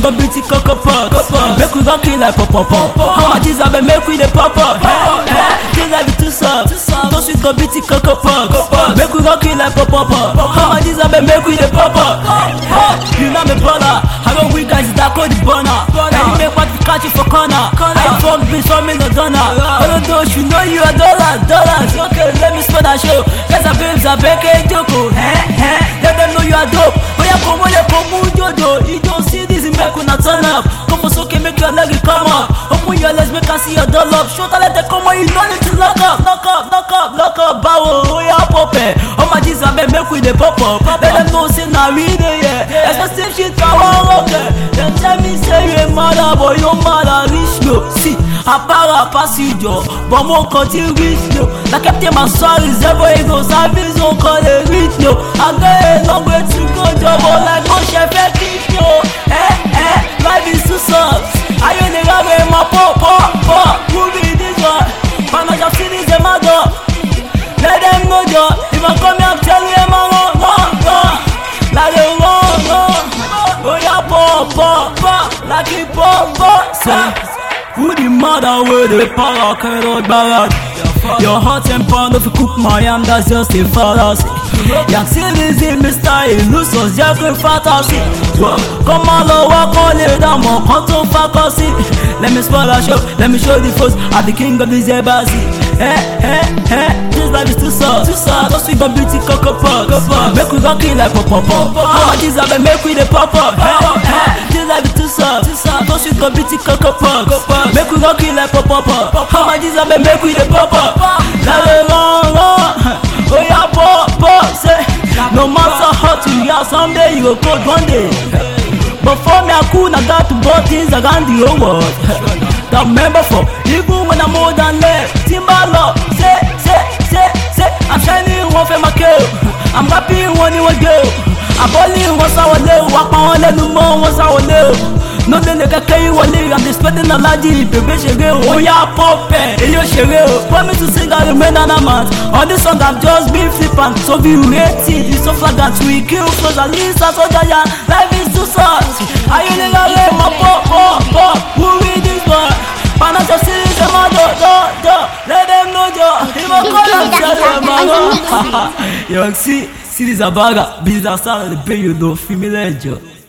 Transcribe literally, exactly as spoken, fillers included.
go beat it coco pot. Make we rock it like pop pop pop. How much is I be make we the pop up? This life is too soft. Don't sweet go beat it coco pot. Make we rock it like pop pop pop. How much is I be make we the pop up? You know me brother. I don't weak guys that call the burner. I make what catch you for corner. I fuck bitch for me no donor. All of those you know you are dollars, dollars. Okay, let me spot that show. Cause the babes are back and joko. Let them know you are dope. But you come on, you come on, Jojo. You don't see this in back when I turn up. Come for so can make your leg come up. Open your legs, make I see your doll up. Short let them come on, you don't need to lock up, lock up, lock up, lock up. Bow, oh yeah, pop it. Oh my Jesus, I make with the pop up. Let them know say now we there, yeah. Expensive shit, power, okay. Then tell me say you ain't mother, boy, you mother, rich no. See, I power pass you, Joe. But more continue rich no. Like Captain my soul is ever ego, service on call it rich no. I got a long way to go, job, like no chef, no. Eh, eh, life is too soft. I ain't the guy with my pop, pop, pop. Who be this one? But I just finish the mother. Let them know, Joe. If I come here, I'm telling them, I'm wrong, wrong, wrong. Like they wrong, wrong. Oh, yeah, pop, pop, pop. Like it pop, pop. Say, who the mother with the power carrot barrage? Your hot and pound if you cook my yam, that's just a fallacy. Young citizen, Mister Illusos, just a fantasy. Come on, walk on it down, more control faculty. Let me spoil our show, let me show the first. I'm the king of this embassy. Hey, hey, hey, this life is too soft, too soft. Don't speak about beauty, coco pot. Make we rock it like pop pop pop. How much is I make we the pop up? Hey, hey, this life is too soft, too soft. Don't speak about beauty, coco pot. Make we rock it like pop pop pop. How much is I make we the pop up? Now they long, long. Oh yeah, pop pop. Say, no matter how to you are, someday you will go one day. But for me, I could not got to both things around the whole world. That member for even when I'm more than left. Timberlake, say, say, say, say. I'm shining one for my kill. I'm rapping when it was go. I'm balling once I was there. Walk on let no more once I was there. No, then they can carry one day. I'm displaying a large baby. Oh, yeah, pop it. Hey, yo, Shereo. Promise to sing, I remain an amount. On this song, I'm just being flippant. So be rated. It's so flagrant. We kill close at least. That's what I am. Life is too soft. I only love my pop, pop, pop. Who read this one? Financial series, I'm a dog, dog, dog. Let them know, dog. If I call them, tell them, man. Yo, see, see this a bagger. Business style, the pay you do. Female, Joe.